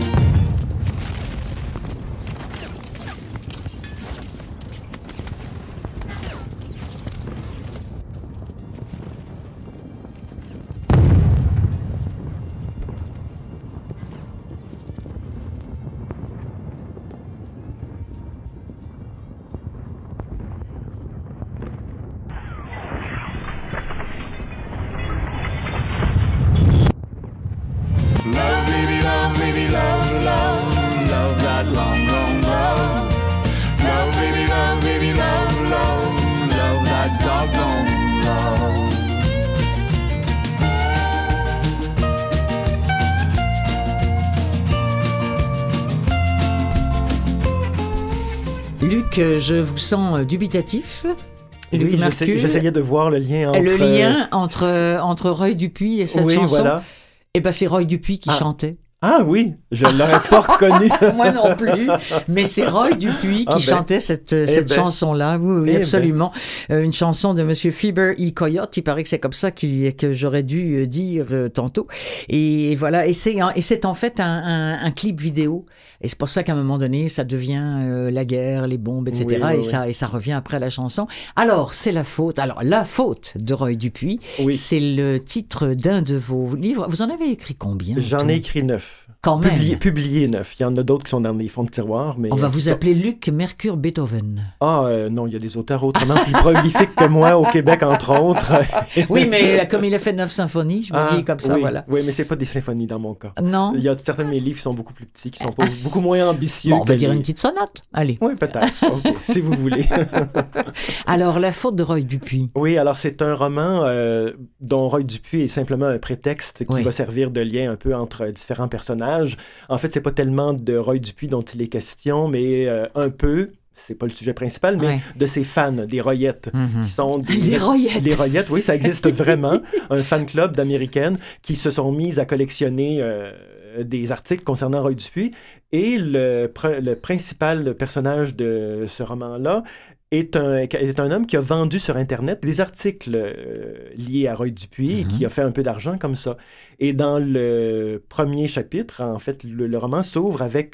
Love, baby, love, love, love that long, long love. Love, baby, love, love that doggone love. Luc, je vous sens dubitatif. Luc Oui, Mercure. j'essayais de voir le lien entre... Le lien entre Roy Dupuis et cette Oui, chanson. voilà. Eh ben, c'est Roy Dupuis qui Ah. chantait. Ah oui, je ne l'aurais pas reconnu. Moi non plus, mais c'est Roy Dupuis qui Ah ben. chantait cette ben. chanson-là. Oui, oui, Eh ben. absolument. Une chanson de Monsieur Phoebe E. Coyote. Il paraît que c'est comme ça que j'aurais dû dire tantôt. Et voilà. Et c'est en fait un clip vidéo. Et c'est pour ça qu'à un moment donné, ça devient la guerre, les bombes, etc. Oui, oui, et ça revient après la chanson. Alors, c'est la faute. Alors, la faute de Roy Dupuis, Oui. c'est le titre d'un de vos livres. Vous en avez écrit combien? J'en tout ai écrit 9. Quand même. Publié 9. Il y en a d'autres qui sont dans les fonds de tiroir. Mais On va vous ça- appeler Luc Mercure Beethoven. non, il y a des auteurs autrement plus prolifiques que moi au Québec, entre autres. Oui, mais comme il a fait 9 symphonies, je me dis comme ça, oui, voilà. Oui, mais c'est pas des symphonies dans mon cas. Non? Il y a certains de mes livres qui sont beaucoup plus petits, qui sont beaucoup moins ambitieux. Bon, on va que dire les- une petite sonate. Allez. Oui, peut-être. Ok, si vous voulez. Alors, La faute de Roy Dupuis. Oui, alors c'est un roman dont Roy Dupuis est simplement un prétexte qui Oui. va servir de lien un peu entre différents personnages. En fait, c'est pas tellement de Roy Dupuis dont il est question, mais un peu, c'est pas le sujet principal, mais Ouais. de ses fans, des Royettes, Mhm. qui sont des... Les Royettes. Les Royettes, oui, ça existe vraiment. Un fan club d'Américaines qui se sont mises à collectionner des articles concernant Roy Dupuis. Et le principal personnage de ce roman-là est un homme qui a vendu sur Internet des articles liés à Roy Dupuis et qui a fait un peu d'argent comme ça. Et dans le premier chapitre, en fait, le roman s'ouvre avec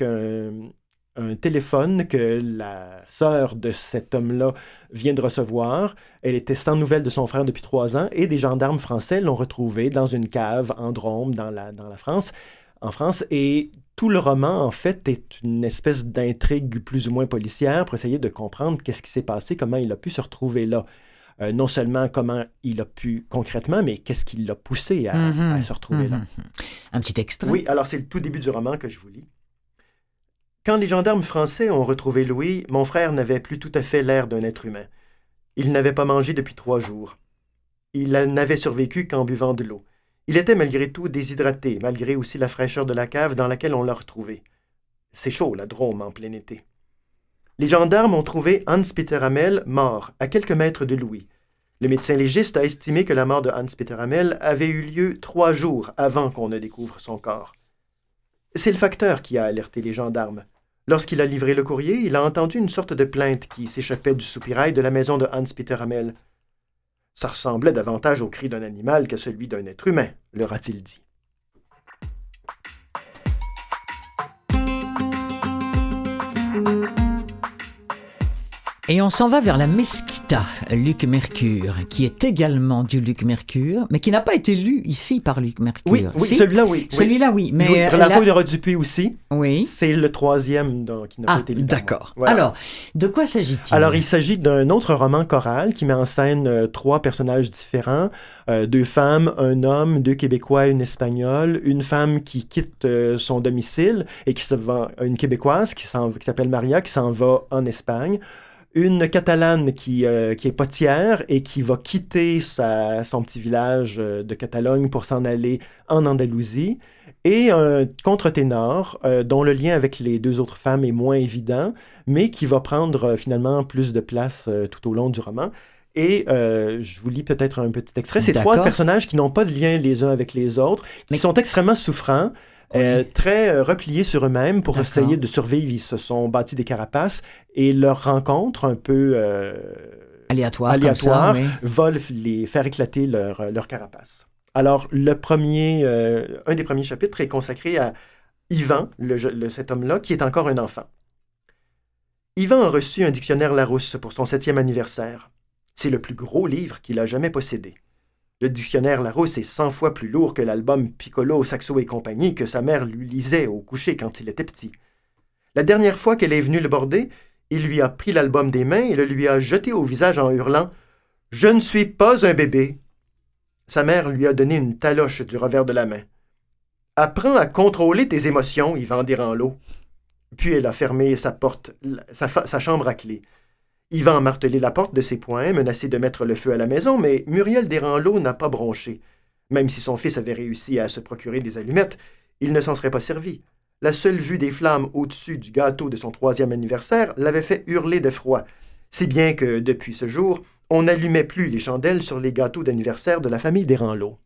un téléphone que la sœur de cet homme-là vient de recevoir. Elle était sans nouvelles de son frère depuis 3 ans et des gendarmes français l'ont retrouvée dans une cave en Drôme, dans la France, en France. Et tout le roman, en fait, est une espèce d'intrigue plus ou moins policière pour essayer de comprendre qu'est-ce qui s'est passé, comment il a pu se retrouver là. Non seulement comment il a pu concrètement, mais qu'est-ce qui l'a poussé à se retrouver là. Un petit extrait. Oui, alors c'est le tout début du roman que je vous lis. Quand les gendarmes français ont retrouvé Louis, mon frère n'avait plus tout à fait l'air d'un être humain. Il n'avait pas mangé depuis 3 jours. Il n'avait survécu qu'en buvant de l'eau. Il était malgré tout déshydraté, malgré aussi la fraîcheur de la cave dans laquelle on l'a retrouvé. C'est chaud, la Drôme, en plein été. Les gendarmes ont trouvé Hans-Peter Hamel mort, à quelques mètres de Louis. Le médecin légiste a estimé que la mort de Hans-Peter Hamel avait eu lieu 3 jours avant qu'on ne découvre son corps. C'est le facteur qui a alerté les gendarmes. Lorsqu'il a livré le courrier, il a entendu une sorte de plainte qui s'échappait du soupirail de la maison de Hans-Peter Hamel. Ça ressemblait davantage au cri d'un animal qu'à celui d'un être humain, leur a-t-il dit. Et on s'en va vers la Mesquita, Luc Mercure, qui est également du Luc Mercure, mais qui n'a pas été lu ici par Luc Mercure. Oui, Si? celui-là, oui. Celui-là, oui. Mais oui, la fouille de Roy Dupuis aussi. Oui. C'est le 3e qui n'a pas été lu. par moi. D'accord. Voilà. Alors, de quoi s'agit-il? Alors, il s'agit d'un autre roman choral qui met en scène 3 personnages différents, 2 femmes, un homme, 2 Québécois, une Espagnole, une femme qui quitte son domicile et qui se va, une Québécoise qui s'appelle Maria, qui s'en va en Espagne, une Catalane qui est potière et qui va quitter son petit village de Catalogne pour s'en aller en Andalousie, et un contre-ténor dont le lien avec les deux autres femmes est moins évident, mais qui va prendre finalement plus de place tout au long du roman. Et je vous lis peut-être un petit extrait. C'est D'accord. 3 personnages qui n'ont pas de lien les uns avec les autres, qui sont extrêmement souffrants, très repliés sur eux-mêmes pour D'accord. essayer de survivre. Ils se sont bâtis des carapaces et leur rencontre un peu Aléatoire, aléatoire comme ça, oui. va les faire éclater leur carapace. Alors, un des premiers chapitres est consacré à Yvan, cet homme-là, qui est encore un enfant. Yvan a reçu un dictionnaire Larousse pour son 7e anniversaire. C'est le plus gros livre qu'il a jamais possédé. Le dictionnaire Larousse est 100 fois plus lourd que l'album Piccolo, Saxo et compagnie que sa mère lui lisait au coucher quand il était petit. La dernière fois qu'elle est venue le border, il lui a pris l'album des mains et le lui a jeté au visage en hurlant « Je ne suis pas un bébé !» Sa mère lui a donné une taloche du revers de la main. « Apprends à contrôler tes émotions, Yvan Desranleau. » Puis elle a fermé sa chambre à clé. Yvan a martelé la porte de ses poings, menacé de mettre le feu à la maison, mais Muriel Desranleau n'a pas bronché. Même si son fils avait réussi à se procurer des allumettes, il ne s'en serait pas servi. La seule vue des flammes au-dessus du gâteau de son 3e anniversaire l'avait fait hurler d'effroi, si bien que, depuis ce jour, on n'allumait plus les chandelles sur les gâteaux d'anniversaire de la famille Desranleau.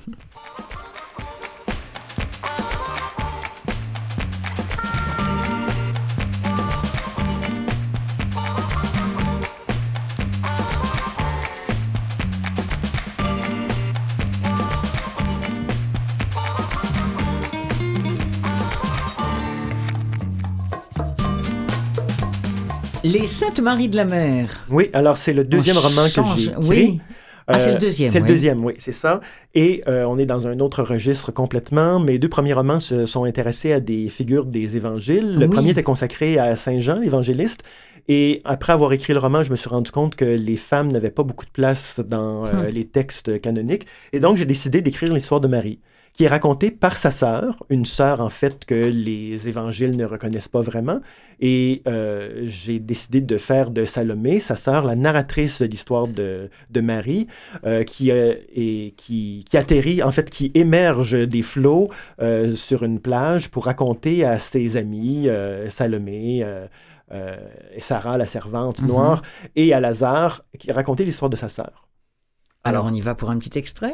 Les Saintes Maries de la Mer. Oui, alors c'est le deuxième roman que j'ai écrit. Oui. Ah, c'est le deuxième. C'est le oui. deuxième, oui, c'est ça. Et on est dans un autre registre complètement. Mes 2 premiers romans se sont intéressés à des figures des évangiles. Le premier était consacré à Saint Jean, l'évangéliste. Et après avoir écrit le roman, je me suis rendu compte que les femmes n'avaient pas beaucoup de place dans les textes canoniques. Et donc, j'ai décidé d'écrire l'histoire de Marie, qui est racontée par sa sœur, une sœur en fait que les évangiles ne reconnaissent pas vraiment. Et j'ai décidé de faire de Salomé, sa sœur, la narratrice de l'histoire de Marie, qui atterrit, en fait, qui émerge des flots sur une plage pour raconter à ses amis, Salomé, et Sarah, la servante noire, et à Lazare, qui racontait l'histoire de sa sœur. Alors, on y va pour un petit extrait.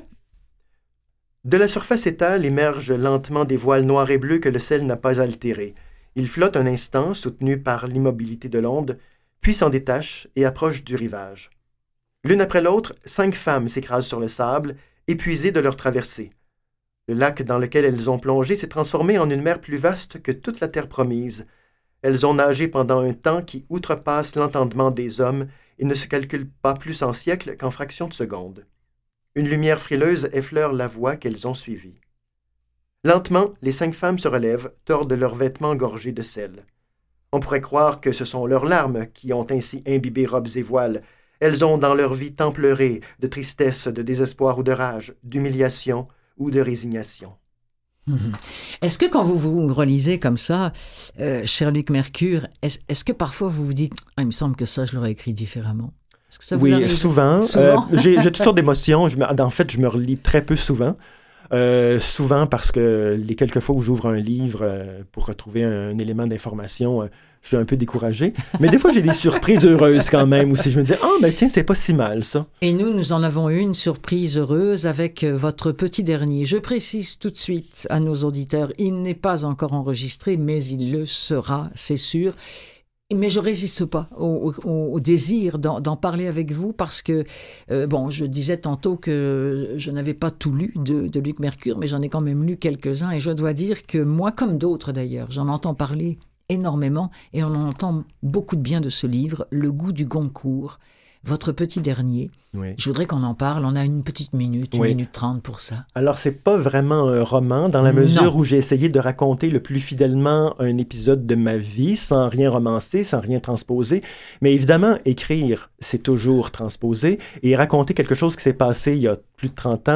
De la surface étale émergent lentement des voiles noirs et bleus que le sel n'a pas altérés. Ils flottent un instant, soutenus par l'immobilité de l'onde, puis s'en détachent et approchent du rivage. L'une après l'autre, 5 femmes s'écrasent sur le sable, épuisées de leur traversée. Le lac dans lequel elles ont plongé s'est transformé en une mer plus vaste que toute la terre promise. Elles ont nagé pendant un temps qui outrepasse l'entendement des hommes et ne se calcule pas plus en siècles qu'en fractions de secondes. Une lumière frileuse effleure la voie qu'elles ont suivie. Lentement, les 5 femmes se relèvent, tordent leurs vêtements gorgés de sel. On pourrait croire que ce sont leurs larmes qui ont ainsi imbibé robes et voiles. Elles ont dans leur vie tant pleuré, de tristesse, de désespoir ou de rage, d'humiliation ou de résignation. Est-ce que quand vous relisez comme ça, cher Luc Mercure, est-ce que parfois vous vous dites « Ah, il me semble que ça, je l'aurais écrit différemment ». Est-ce que ça vous arrive? Souvent. J'ai toutes sortes d'émotions. En fait, je me relis très peu souvent. Souvent parce que les quelques fois où j'ouvre un livre pour retrouver un élément d'information, je suis un peu découragé. Mais des fois, j'ai des surprises heureuses quand même, où si je me dis « Ah, ben tiens, c'est pas si mal, ça. » Et nous en avons une surprise heureuse avec votre petit dernier. Je précise tout de suite à nos auditeurs, il n'est pas encore enregistré, mais il le sera, c'est sûr. Mais je résiste pas au désir d'en parler avec vous parce que, je disais tantôt que je n'avais pas tout lu de Luc Mercure, mais j'en ai quand même lu quelques-uns et je dois dire que moi, comme d'autres d'ailleurs, j'en entends parler énormément et on entend beaucoup de bien de ce livre, Le goût du Goncourt, votre petit dernier. Oui. Je voudrais qu'on en parle. On a une petite minute, une minute 30 pour ça. Alors, c'est pas vraiment un roman dans la mesure où j'ai essayé de raconter le plus fidèlement un épisode de ma vie sans rien romancer, sans rien transposer. Mais évidemment, écrire, c'est toujours transposer. Et raconter quelque chose qui s'est passé il y a plus de 30 ans,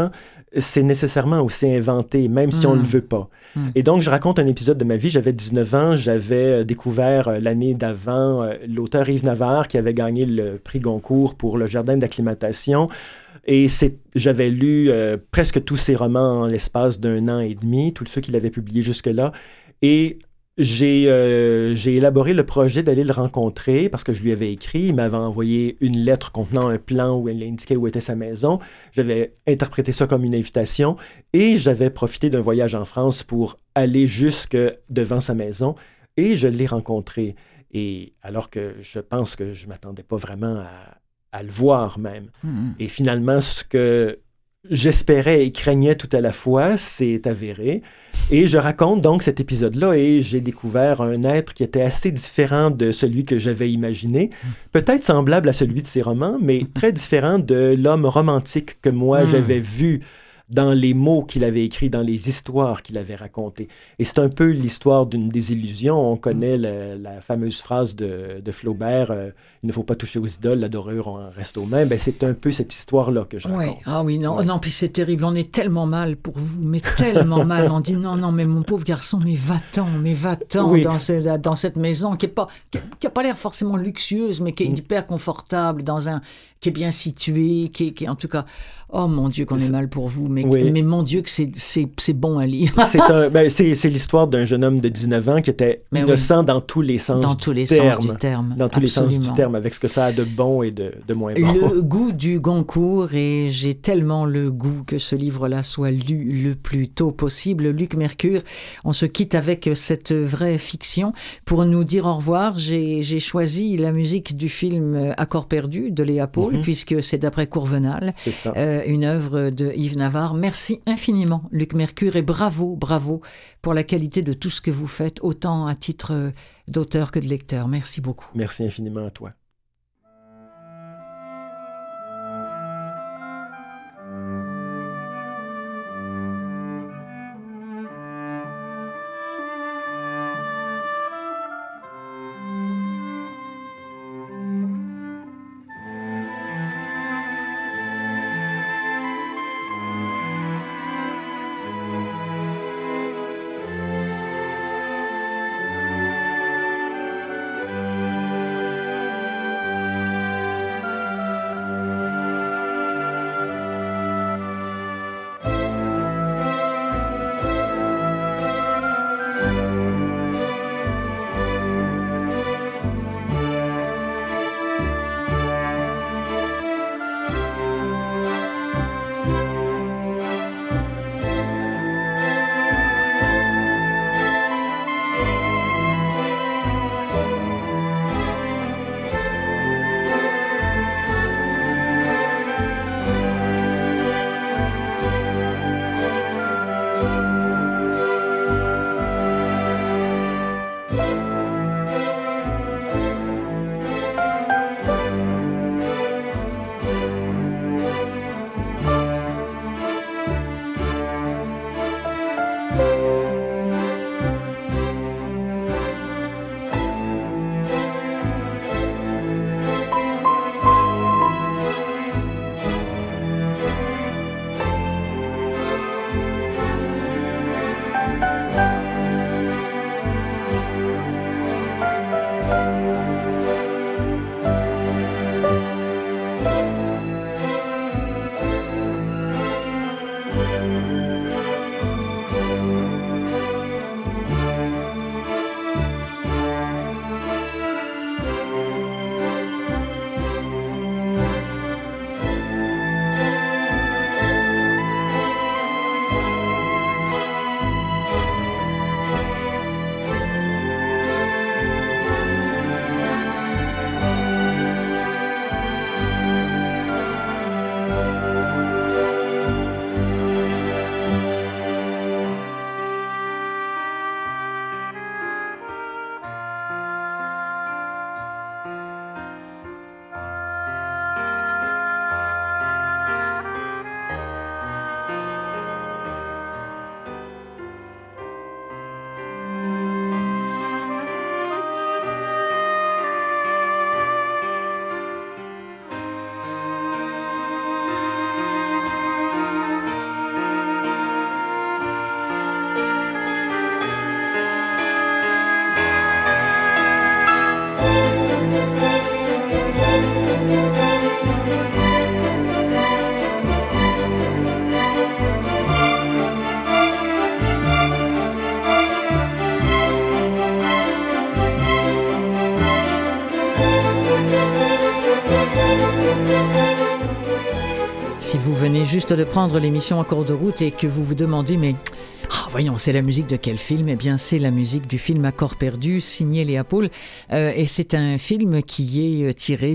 c'est nécessairement aussi inventé, même si on ne le veut pas. Et donc, je raconte un épisode de ma vie. J'avais 19 ans, j'avais découvert l'année d'avant l'auteur Yves Navarre qui avait gagné le prix Goncourt pour Le Jardin d'acclimatation. Et j'avais lu presque tous ses romans en l'espace d'1 an et demi, tous ceux qu'il avait publiés jusque-là. Et j'ai élaboré le projet d'aller le rencontrer parce que je lui avais écrit. Il m'avait envoyé une lettre contenant un plan où il indiquait où était sa maison. J'avais interprété ça comme une invitation et j'avais profité d'un voyage en France pour aller jusque devant sa maison et je l'ai rencontré. Et alors que je pense que je ne m'attendais pas vraiment à le voir même. Et finalement, ce que j'espérais et craignais tout à la fois, c'est avéré. Et je raconte donc cet épisode-là et j'ai découvert un être qui était assez différent de celui que j'avais imaginé. Peut-être semblable à celui de ses romans, mais très différent de l'homme romantique que moi j'avais vu dans les mots qu'il avait écrits, dans les histoires qu'il avait racontées. Et c'est un peu l'histoire d'une désillusion. On connaît la fameuse phrase de Flaubert, il ne faut pas toucher aux idoles, la dorure en reste aux mains. Ben, c'est un peu cette histoire-là que je raconte. Ouais. Ah oui, non, non, puis c'est terrible. On est tellement mal pour vous, mais tellement mal. On dit non, mais mon pauvre garçon, mais va-t'en oui. dans cette maison qui a pas l'air forcément luxueuse, mais qui est hyper confortable, qui est bien située, qui est en tout cas... Oh mon Dieu, qu'on est mal pour vous, mais mon Dieu que c'est bon à lire. C'est l'histoire d'un jeune homme de 19 ans qui était innocent dans tous les sens du terme. Dans tous les sens du terme, avec ce que ça a de bon et de moins bon. Le goût du Goncourt, et j'ai tellement le goût que ce livre-là soit lu le plus tôt possible. Luc Mercure, on se quitte avec cette vraie fiction. Pour nous dire au revoir, j'ai choisi la musique du film Accords perdus de Léa Paul, puisque c'est d'après Courvenal. C'est ça. Une œuvre de Yves Navarre. Merci infiniment, Luc Mercure, et bravo pour la qualité de tout ce que vous faites, autant à titre d'auteur que de lecteur. Merci beaucoup. Merci infiniment à toi. Si vous venez juste de prendre l'émission En cours de route et que vous vous demandez, mais voyons, c'est la musique de quel film? Eh bien, c'est la musique du film Accord perdu, signé Léa Paul. Et c'est un film qui est tiré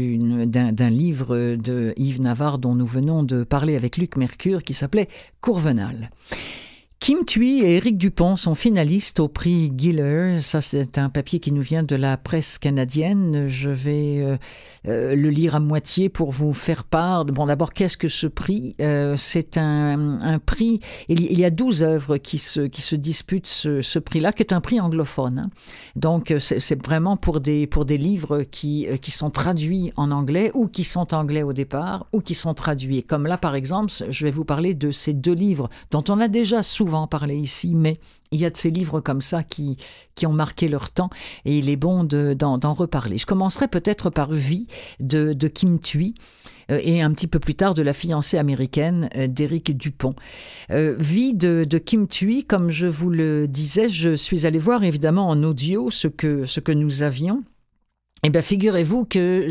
d'un livre de Yves Navarre dont nous venons de parler avec Luc Mercure, qui s'appelait Courvenal. Kim Thuy et Éric Dupont sont finalistes au prix Giller. Ça, c'est un papier qui nous vient de la presse canadienne. Je vais le lire à moitié pour vous faire part. Bon, d'abord, qu'est-ce que ce prix? C'est un prix. Il y a 12 œuvres qui se disputent ce prix-là, qui est un prix anglophone. Hein. Donc, c'est vraiment pour des livres qui sont traduits en anglais ou qui sont anglais au départ ou qui sont traduits. Comme là, par exemple, je vais vous parler de ces 2 livres dont on a déjà souvent parlé ici, mais il y a de ces livres comme ça qui ont marqué leur temps et il est bon d'en reparler. Je commencerai peut-être par Vie de Kim Thuy et un petit peu plus tard de La fiancée américaine d'Éric Dupont. Vie de Kim Thuy, comme je vous le disais, je suis allée voir évidemment en audio ce que nous avions. Eh bien, figurez-vous que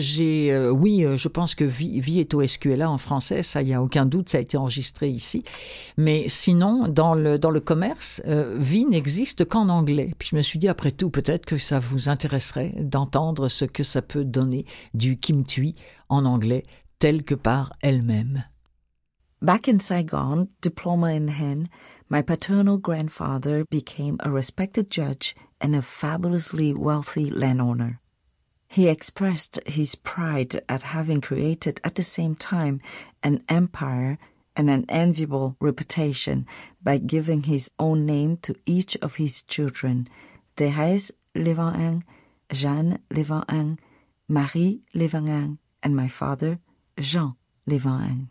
je pense que Vie est au SQLA en français, ça, il n'y a aucun doute, ça a été enregistré ici. Mais sinon, dans le commerce, Vie n'existe qu'en anglais. Puis je me suis dit, après tout, peut-être que ça vous intéresserait d'entendre ce que ça peut donner du Kim Thuy en anglais, tel que par elle-même. Back in Saigon, diploma in hand, my paternal grandfather became a respected judge and a fabulously wealthy landowner. He expressed his pride at having created at the same time an empire and an enviable reputation by giving his own name to each of his children, Thérèse Lévin-Ang, Jeanne Lévin-Ang, Marie Lévin-Ang, and my father, Jean Lévin-Ang.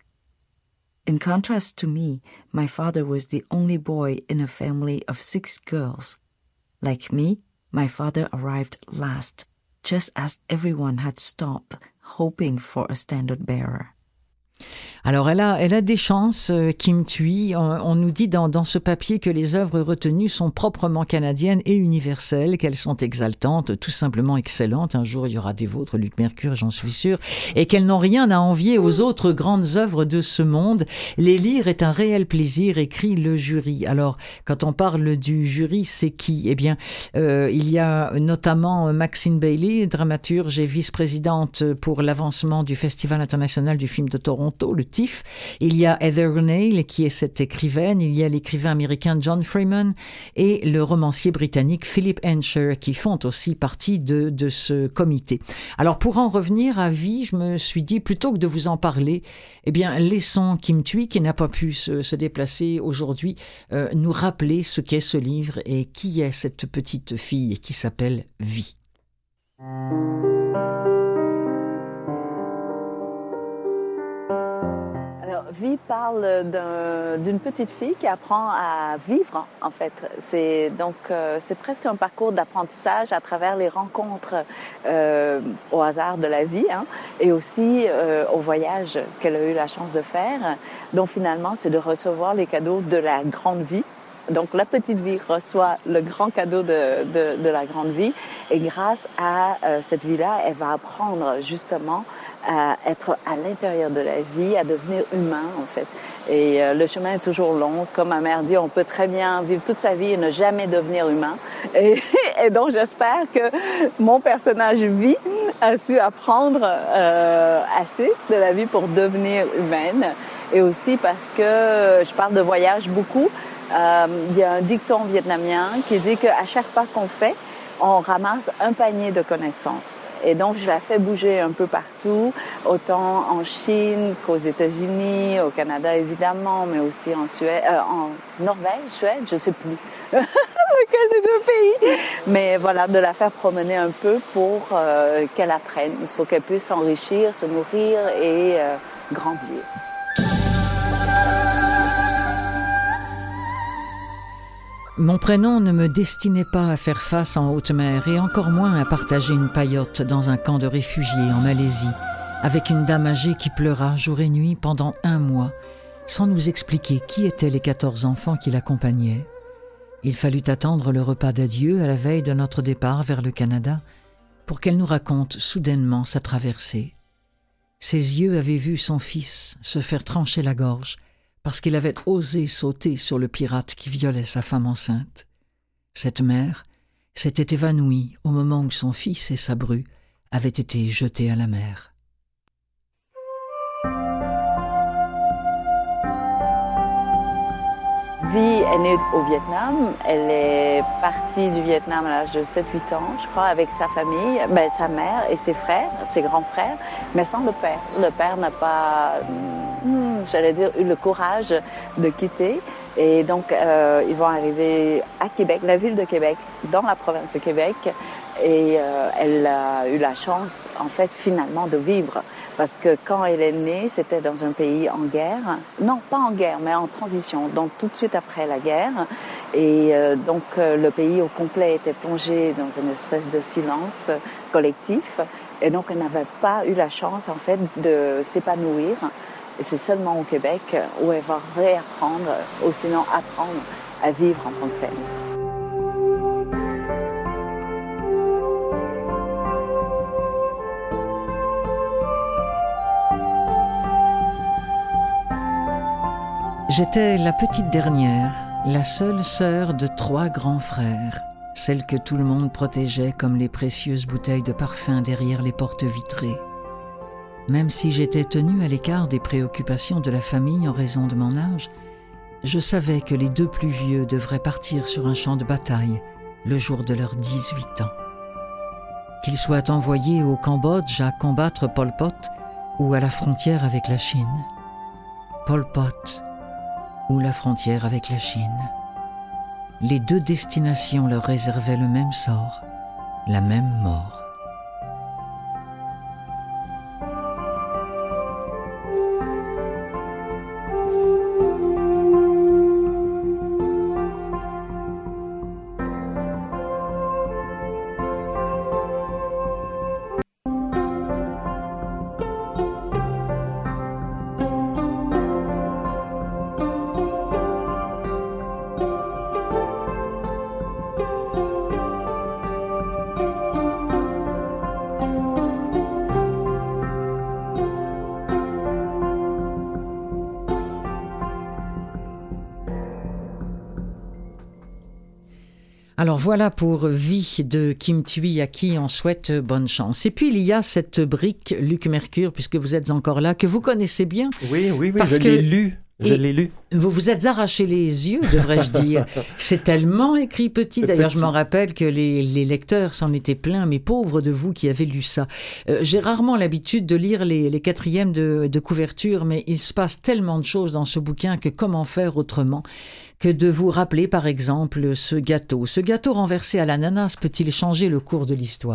In contrast to me, my father was the only boy in a family of 6 girls. Like me, my father arrived last, just as everyone had stopped hoping for a standard bearer. Alors, elle a des chances, Kim Thuy. On nous dit dans ce papier que les œuvres retenues sont proprement canadiennes et universelles, qu'elles sont exaltantes, tout simplement excellentes. Un jour, il y aura des vôtres, Luc Mercure, j'en suis sûr, et qu'elles n'ont rien à envier aux autres grandes œuvres de ce monde. Les lire est un réel plaisir, écrit le jury. Alors, quand on parle du jury, c'est qui? Eh bien, il y a notamment Maxine Bailey, dramaturge et vice-présidente pour l'avancement du Festival international du film de Toronto, le TIFF. Il y a Heather Gneil, qui est cette écrivaine. Il y a l'écrivain américain John Freeman et le romancier britannique Philip Encher, qui font aussi partie de ce comité. Alors, pour en revenir à Vie, je me suis dit, plutôt que de vous en parler, eh bien, laissons Kim Thuy, qui n'a pas pu se déplacer aujourd'hui, nous rappeler ce qu'est ce livre et qui est cette petite fille qui s'appelle Vie. Vie parle d'une petite fille qui apprend à vivre, en fait. C'est presque un parcours d'apprentissage à travers les rencontres au hasard de la vie, hein, et aussi au voyage qu'elle a eu la chance de faire. Donc finalement, c'est de recevoir les cadeaux de la grande vie. Donc la petite vie reçoit le grand cadeau de la grande vie, et grâce à cette vie-là, elle va apprendre justement à être à l'intérieur de la vie, à devenir humain en fait. Et le chemin est toujours long. Comme ma mère dit, on peut très bien vivre toute sa vie et ne jamais devenir humain. Et donc j'espère que mon personnage Vie a su apprendre assez de la vie pour devenir humaine. Et aussi parce que je parle de voyage beaucoup. Il y a un dicton vietnamien qui dit qu'à chaque pas qu'on fait, on ramasse un panier de connaissances. Et donc, je la fais bouger un peu partout, autant en Chine qu'aux États-Unis, au Canada évidemment, mais aussi en Suède, en Norvège, Suède, je sais plus lequel des 2 pays. Mais voilà, de la faire promener un peu pour qu'elle apprenne, pour qu'elle puisse s'enrichir, se nourrir et grandir. Mon prénom ne me destinait pas à faire face en haute mer et encore moins à partager une paillote dans un camp de réfugiés en Malaisie avec une dame âgée qui pleura jour et nuit pendant 1 mois sans nous expliquer qui étaient les 14 enfants qui l'accompagnaient. Il fallut attendre le repas d'adieu à la veille de notre départ vers le Canada pour qu'elle nous raconte soudainement sa traversée. Ses yeux avaient vu son fils se faire trancher la gorge parce qu'il avait osé sauter sur le pirate qui violait sa femme enceinte. Cette mère s'était évanouie au moment où son fils et sa bru avaient été jetés à la mer. Vi est née au Vietnam. Elle est partie du Vietnam à l'âge de 7-8 ans, je crois, avec sa famille, sa mère et ses frères, ses grands frères, mais sans le père. Le père n'a pas, eu le courage de quitter. Et donc, ils vont arriver à Québec, la ville de Québec, dans la province de Québec. Et elle a eu la chance, en fait, finalement, de vivre. Parce que quand elle est née, c'était dans un pays en guerre. Non, pas en guerre, mais en transition. Donc, tout de suite après la guerre. Et donc, le pays au complet était plongé dans une espèce de silence collectif. Et donc, elle n'avait pas eu la chance, en fait, de s'épanouir. Et c'est seulement au Québec où elle va réapprendre, ou sinon apprendre à vivre en tant que telle. J'étais la petite dernière, la seule sœur de 3 grands frères, celle que tout le monde protégeait comme les précieuses bouteilles de parfum derrière les portes vitrées. Même si j'étais tenue à l'écart des préoccupations de la famille en raison de mon âge, je savais que les 2 plus vieux devraient partir sur un champ de bataille le jour de leurs 18 ans. Qu'ils soient envoyés au Cambodge à combattre Pol Pot ou à la frontière avec la Chine. Pol Pot ou la frontière avec la Chine. Les 2 destinations leur réservaient le même sort, la même mort. Alors voilà pour Vie de Kim Thuy, à qui on souhaite bonne chance. Et puis il y a cette brique, Luc Mercure, puisque vous êtes encore là, que vous connaissez bien. Oui, je l'ai lu. Je l'ai lu. Vous vous êtes arraché les yeux, devrais-je dire. C'est tellement écrit petit. D'ailleurs, je m'en rappelle que les lecteurs s'en étaient plaints, mais pauvres de vous qui avez lu ça. J'ai rarement l'habitude de lire les 4e de couverture, mais il se passe tellement de choses dans ce bouquin que comment faire autrement que de vous rappeler, par exemple, ce gâteau. Ce gâteau renversé à l'ananas peut-il changer le cours de l'histoire ?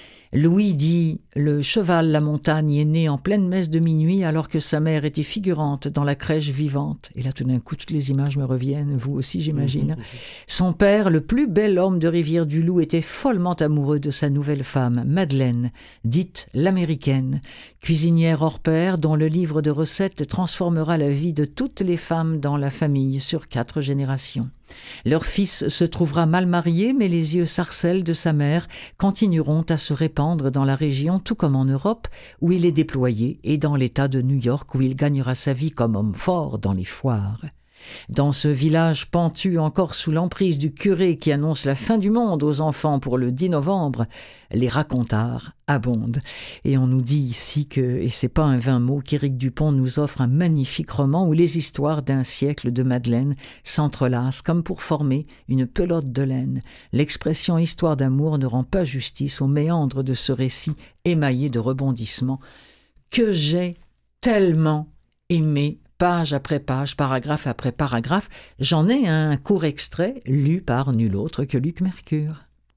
Louis dit « Le cheval La Montagne est né en pleine messe de minuit alors que sa mère était figurante dans la crèche vivante. » Et là, tout d'un coup, toutes les images me reviennent, vous aussi, j'imagine. Son père, le plus bel homme de Rivière-du-Loup, était follement amoureux de sa nouvelle femme, Madeleine, dite l'Américaine, cuisinière hors pair dont le livre de recettes transformera la vie de toutes les femmes dans la famille sur 4 générations. Leur fils se trouvera mal marié, mais les yeux sarcelles de sa mère continueront à se répandre dans la région, tout comme en Europe, où il est déployé, et dans l'État de New York, où il gagnera sa vie comme homme fort dans les foires. Dans ce village pentu encore sous l'emprise du curé qui annonce la fin du monde aux enfants pour le 10 novembre, les racontards abondent. Et on nous dit ici que, et c'est pas un vain mot, qu'Éric Dupont nous offre un magnifique roman où les histoires d'un siècle de Madeleine s'entrelacent comme pour former une pelote de laine. L'expression histoire d'amour ne rend pas justice aux méandres de ce récit émaillé de rebondissements que j'ai tellement aimé. Page après page, paragraphe après paragraphe, j'en ai un court extrait lu par nul autre que Luc Mercure.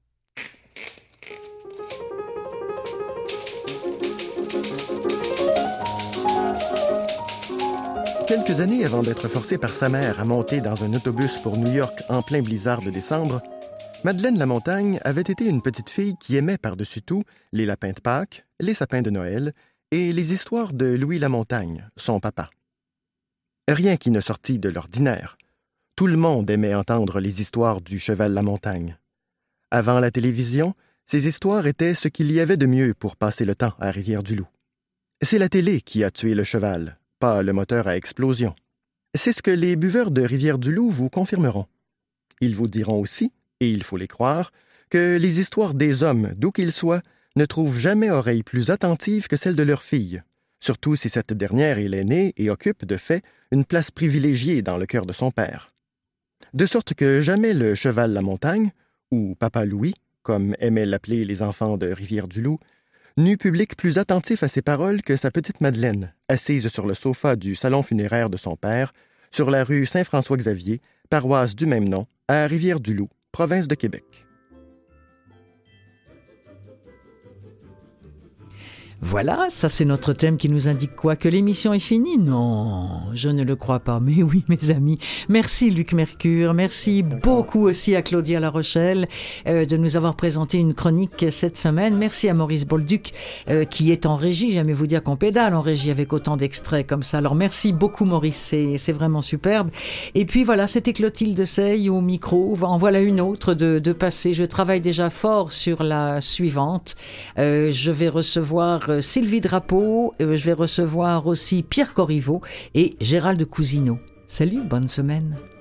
Quelques années avant d'être forcée par sa mère à monter dans un autobus pour New York en plein blizzard de décembre, Madeleine La Montagne avait été une petite fille qui aimait par-dessus tout les lapins de Pâques, les sapins de Noël et les histoires de Louis La Montagne, son papa. Rien qui ne sortît de l'ordinaire. Tout le monde aimait entendre les histoires du cheval La Montagne. Avant la télévision, ces histoires étaient ce qu'il y avait de mieux pour passer le temps à Rivière-du-Loup. C'est la télé qui a tué le cheval, pas le moteur à explosion. C'est ce que les buveurs de Rivière-du-Loup vous confirmeront. Ils vous diront aussi, et il faut les croire, que les histoires des hommes, d'où qu'ils soient, ne trouvent jamais oreille plus attentive que celle de leur fille, surtout si cette dernière est l'aînée et occupe, de fait, une place privilégiée dans le cœur de son père. De sorte que jamais le cheval la montagne, ou Papa Louis, comme aimaient l'appeler les enfants de Rivière-du-Loup, n'eut public plus attentif à ses paroles que sa petite Madeleine, assise sur le sofa du salon funéraire de son père, sur la rue Saint-François-Xavier, paroisse du même nom, à Rivière-du-Loup, province de Québec. Voilà, ça c'est notre thème qui nous indique quoi? Que l'émission est finie? Non, je ne le crois pas. Mais oui, mes amis, merci Luc Mercure, merci beaucoup aussi à Claudia La Rochelle de nous avoir présenté une chronique cette semaine. Merci à Maurice Bolduc qui est en régie. J'aime vous dire qu'on pédale en régie avec autant d'extraits comme ça. Alors merci beaucoup Maurice, c'est vraiment superbe. Et puis voilà, c'était Clotilde Sey au micro. En voilà une autre de passée. Je travaille déjà fort sur la suivante. Je vais recevoir Sylvie Drapeau, je vais recevoir aussi Pierre Corriveau et Gérald Cousineau. Salut, bonne semaine.